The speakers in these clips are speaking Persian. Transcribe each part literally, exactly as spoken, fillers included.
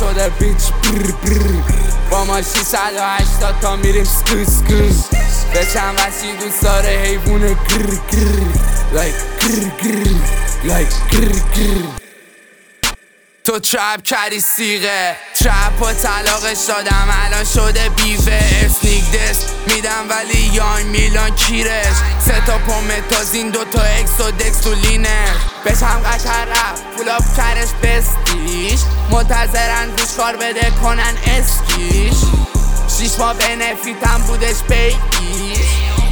شده بیچ بر بر با ما ششصد و هشتاد تا میریم سکر سکر به چند وحشی دوست داره حیوونه گر گر لایک گر گر لایک گر گر تو ترپ کردی سیغه ترپ و طلاقش دادم الان شده بیوه اسنیک دست میدم ولی یان میلان کیرش سه تا پومتاز این دوتا اکس و دکس تو لینش بهش هم قشر رفت پولاپ کرش بستیش منتظرن روش کار بده کنن اسکیش شیش ماه بنفیتم بودش بیگیش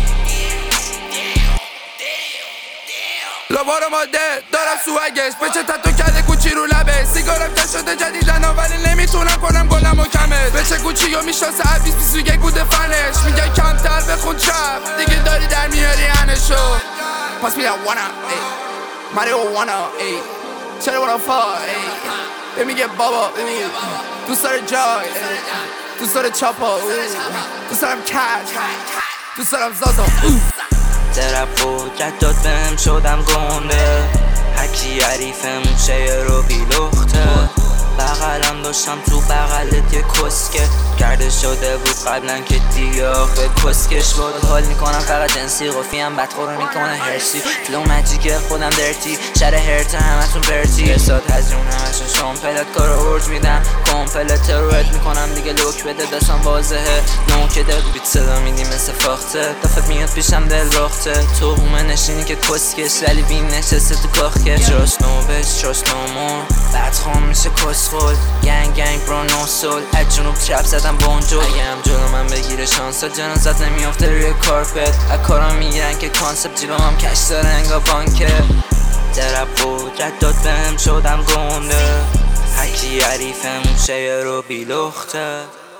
لبارو ماده دارم سوگش بچه تتو کرده کوچی رو لبه سیگارم که شده جدیدن ولی نمیتونم کنم گلم و کمه بچه کوچی و میشناسه عبیز بیست و یک بوده فنش میگه کمتر بخون چپ دیگه داری در میاری هنشو پاس میدم وانا ای ماریو وانا ای چرا وانا فا ای به میگه بابا ای دوست داره جای دوست داره چاپا دوست دارم کج دوست دارم زازا ترپ و جداد بهم شدم گنده هرکی عریفم شیر رو بیلخته بغلم داشتم تو بغلت یه کسکه کرده شده بود قبلا که دیگه آخه کسکش بود حال میکنم فقط جنسی قفیم بدخورو میکنه هرسی فلو مجیکه خودم درتی شر هرته همتون برتی رساد هزیون همشون شامپلت کارو ارج میدم کامپلت روید میکنم دیگه لوک بده دستم واضحه نوکه دل بیت صدا میدی مثل فاخته دفت میاد پیشم دل راخته تو همه نشینی که کسکش ولی بین نشسته تو کاخکه تراست نو بش تراست نو مور بدخوام میشه کسخول گنگ گنگ برو نو سول از جنوب چپ زدم بونجو اگه هم جلو من بگیره شانسا جنازت نمیافته روی کارپت از کارا میگیرن که کانسپت جیلو هم کش داره انگا بانکه ترپ و جداد بهم شدم گنده هرکی عریفم شیر رو بیلخته